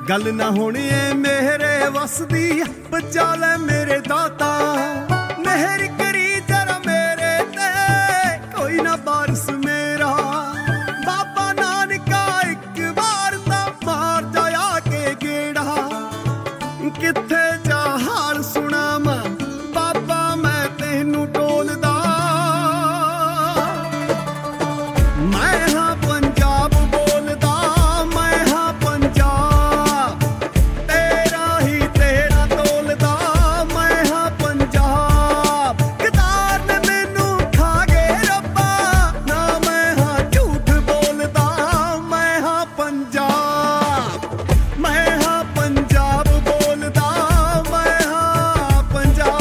गल ना होनी है मेरे वस दी, बचा ले मेरे दाता। मेहर करी जरा मेरे ते, कोई ना बारिश मेरा। बाबा नानका एक बार ता मार जाया के गेड़ा। किथे जा हाल सुना मैं बाबा, मैं तेनू टोलदा। मैं हाँ पंजाब बोलदा, मैं हाँ पंजाब, तेरा ही तेरा तोलदा। मैं हाँ पंजाब, कितार ने मैनू खा गए रब्बा, ना मैं हाँ झूठ बोलदा। मैं हाँ पंजाब, मैं हाँ पंजाब बोलदा, मैं हाँ पंजाब।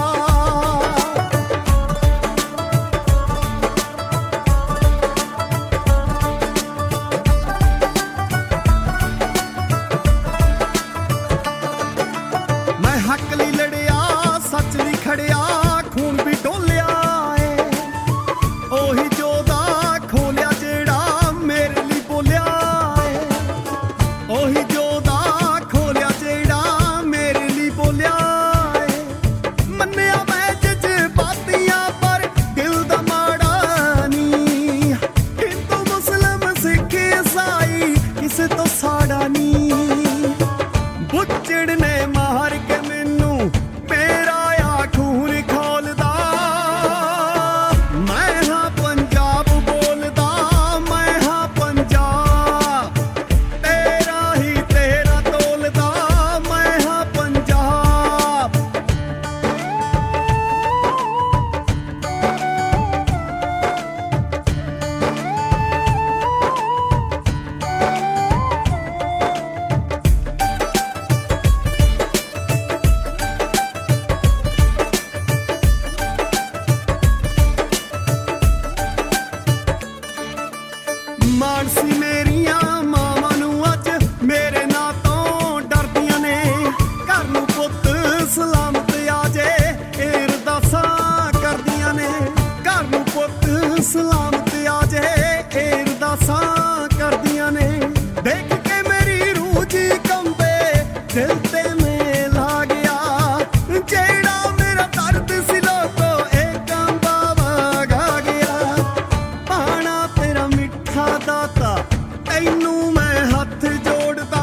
मैं हक ਲਈ ਲੜਿਆ, ਸੱਚ ਲਈ ਖੜਿਆ, ਖੂਨ ਵੀ ਡੋਲਿਆ ਏ। ਉਹੀ ਜੋਦਾ ਖੋਲਿਆ ਜਿਹੜਾ ਮੇਰੇ ਲਈ ਬੋਲਿਆ ਏ। ਉਹੀ ਜੋਦਾ ਖੋਲਿਆ ਜਿਹੜਾ ਮੇਰੇ ਲਈ ਬੋਲਿਆ ਏ। ਮੰਨਿਆ ਮੈਂ ਜਜ਼ਬਾਤੀਆਂ ਪਰ ਦਿਲ ਦਾ ਮਾੜਾ ਨੀ। ਹਿੰਦੂ ਮੁਸਲਮ ਸਿੱਖ ਈਸਾਈ ਕਿਸੇ ਤੋਂ ਸਾੜਾ ਨੀ। ਬੁੱਚੜ ਨੇ ਮਾਰ ਕੇ ਮੈਨੂੰ ਮੇਰਾ ਆ ਖੂਨ ਖੋਲਦਾ। ਮੈਂ ਹਾਂ ਪੰਜਾਬ ਬੋਲਦਾ, ਮੈਂ ਹਾਂ ਪੰਜਾਬ, ਤੇਰਾ ਹੀ ਤੇਰਾ ਤੋਲਦਾ। ਮੈਂ ਹਾਂ ਪੰਜਾਬ। ਮਾਨਸੀ ਮੇਰੀਆਂ ਮਾਵਾਂ ਨੂੰ ਅੱਜ ਮੇਰੇ ਨਾਂ ਤੋਂ ਡਰਦੀਆਂ ਨੇ। ਘਰ ਨੂੰ ਪੁੱਤ ਸਲਾਮਤ ਆ ਜੇ ਇਹ ਅਰਦਾਸਾਂ ਕਰਦੀਆਂ ਨੇ। ਘਰ ਨੂੰ ਪੁੱਤ ਸਲਾਮਤ ਆ ਜੇ ਇਹ ਅਰਦਾਸਾਂ ਕਰਦੀਆਂ ਨੇ। ਦੇਖ ਕੇ ਮੇਰੀ ਰੂਹ ਜੀ ਕੰਬੇ, ਦਿਲ ਤੇ ਮੇਲ ਆ ਗਿਆ। ਜਿਹੜਾ ਮੇਰਾ ਦਰਦ ਸੀ ਲੋਕੋ ਇਹ ਕੰਬਾ ਵਗਾ ਗਿਆ। ਪਾਣਾ ਤੇਰਾ ਮਿੱਠਾ ਦਾਤਾ, ਤੈਨੂੰ ਮੈਂ ਹੱਥ ਜੋੜਦਾ।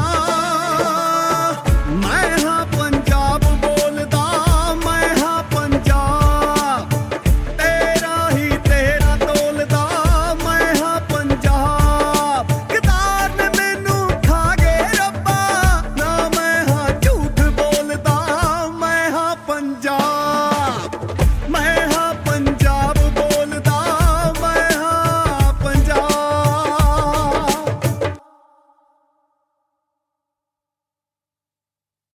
ਮੈਂ ਹਾਂ ਪੰਜਾਬ ਬੋਲਦਾ, ਮੈਂ ਹਾਂ ਪੰਜਾਬ, ਤੇਰਾ ਹੀ ਤੇਰਾ ਤੋਲਦਾ। ਮੈਂ ਹਾਂ ਪੰਜਾਬ, ਕਿਤਾਰ ਨੇ ਮੈਨੂੰ ਖਾ ਗਏ ਰબ્ਬਾ, ਨਾ ਮੈਂ ਹਾਂ ਝੂਠ ਬੋਲਦਾ। ਮੈਂ ਹਾਂ ਪੰਜਾਬ।